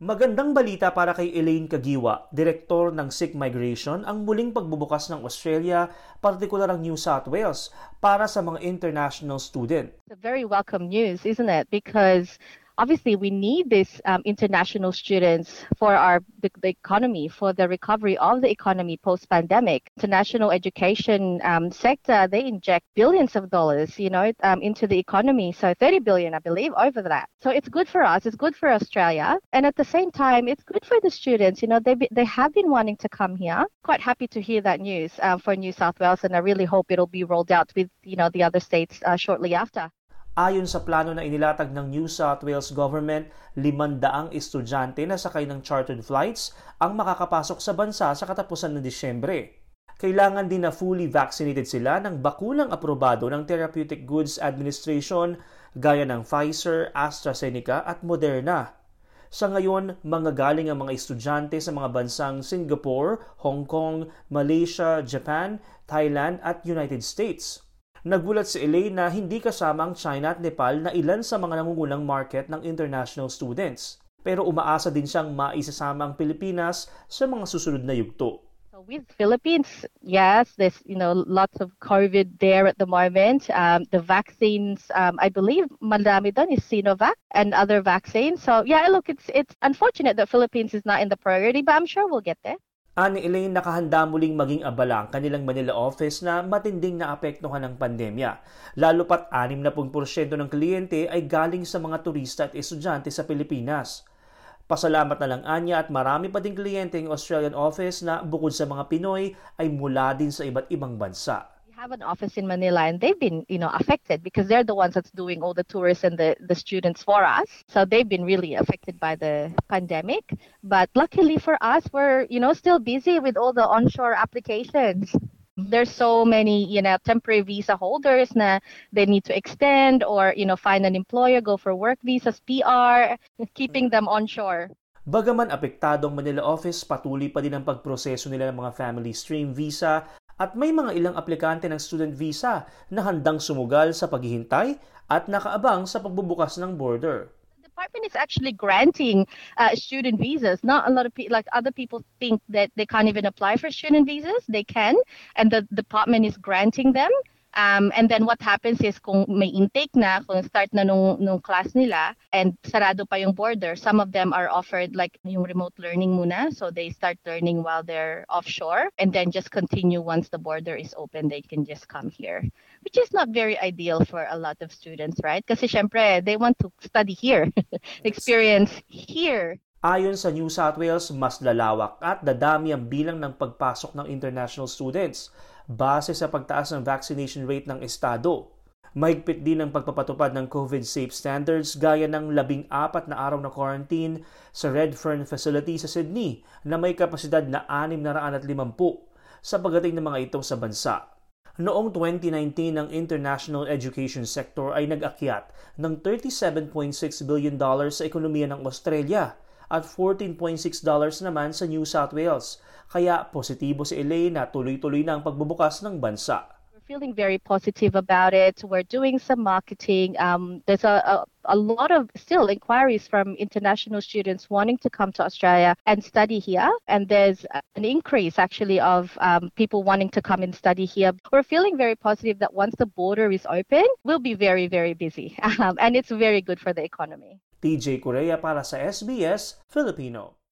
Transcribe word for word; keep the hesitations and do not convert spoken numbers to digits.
Magandang balita para kay Elaine Caguiwa, Direktor ng S I C Migration, ang muling pagbubukas ng Australia, partikular ang New South Wales, para sa mga international student. It's a very welcome news, isn't it? Because obviously we need these um, international students for our the, the economy, for the recovery of the economy post-pandemic. International education um, sector, they inject billions of dollars, you know, um, into the economy. So thirty billion, I believe, over that. So it's good for us. It's good for Australia, and at the same time, it's good for the students. You know, they they have been wanting to come here. Quite happy to hear that news uh, for New South Wales, and I really hope it'll be rolled out with you know the other states uh, shortly after. Ayon sa plano na inilatag ng New South Wales Government, limandaang estudyante na sakay ng chartered flights ang makakapasok sa bansa sa katapusan ng Disyembre. Kailangan din na fully vaccinated sila ng bakulang aprobado ng Therapeutic Goods Administration gaya ng Pfizer, AstraZeneca at Moderna. Sa ngayon, manggagaling ang mga estudyante sa mga bansang Singapore, Hong Kong, Malaysia, Japan, Thailand at United States. Nagulat si Elaine na hindi kasama ang China at Nepal na ilan sa mga nangungunang market ng international students. Pero umaasa din siyang maisasama ang Pilipinas sa mga susunod na yugto. So with Philippines, yes, there's you know lots of COVID there at the moment. Um, the vaccines, um, I believe, madami doon is Sinovac and other vaccines. So yeah, look, it's it's unfortunate that Philippines is not in the priority, but I'm sure we'll get there. Ani Elaine, nakahanda muling maging abala ang kanilang Manila office na matinding naapektuhan ng pandemya. Lalo pat sixty percent ng kliyente ay galing sa mga turista at estudyante sa Pilipinas. Pasalamat na lang anya at marami pa ding kliyente ng Australian office na bukod sa mga Pinoy ay mula din sa iba't ibang bansa. Have an office in Manila, and they've been, you know, affected because they're the ones that's doing all the tourists and the, the students for us. So they've been really affected by the pandemic. But luckily for us, we're, you know, still busy with all the onshore applications. There's so many, you know, temporary visa holders na they need to extend or, you know, find an employer, go for work visas, P R, keeping them onshore. Bagaman apektado ang Manila office, patuloy pa din ang pagproseso nila ng mga family stream visa at may mga ilang aplikante ng student visa na handang sumugal sa paghihintay at nakaabang sa pagbubukas ng border. The department is actually granting uh, student visas. Not a lot of people, like other people think that they can't even apply for student visas. They can, and the department is granting them. Um, and then what happens is kung may intake na, kung start na nung, nung class nila and sarado pa yung border, some of them are offered like yung remote learning muna. So they start learning while they're offshore and then just continue once the border is open, they can just come here. Which is not very ideal for a lot of students, right? Kasi syempre, they want to study here, experience here. Ayon sa New South Wales, mas lalawak at dadami ang bilang ng pagpasok ng international students base sa pagtaas ng vaccination rate ng estado. Mahigpit din ang pagpapatupad ng COVID-safe standards gaya ng labing apat na araw na quarantine sa Redfern Facility sa Sydney na may kapasidad na six hundred fifty sa pagdating ng mga ito sa bansa. Noong twenty nineteen, ang international education sector ay nag-akyat ng thirty-seven point six billion dollars sa ekonomiya ng Australia at fourteen point six dollars naman sa New South Wales. Kaya positibo si Elaine na tuloy-tuloy na ang pagbubukas ng bansa. We're feeling very positive about it. We're doing some marketing. Um, there's a, a, a lot of still inquiries from international students wanting to come to Australia and study here. And there's an increase actually of um, people wanting to come and study here. We're feeling very positive that once the border is open, we'll be very, very busy. Um, and it's very good for the economy. T J Correa para sa S B S Filipino.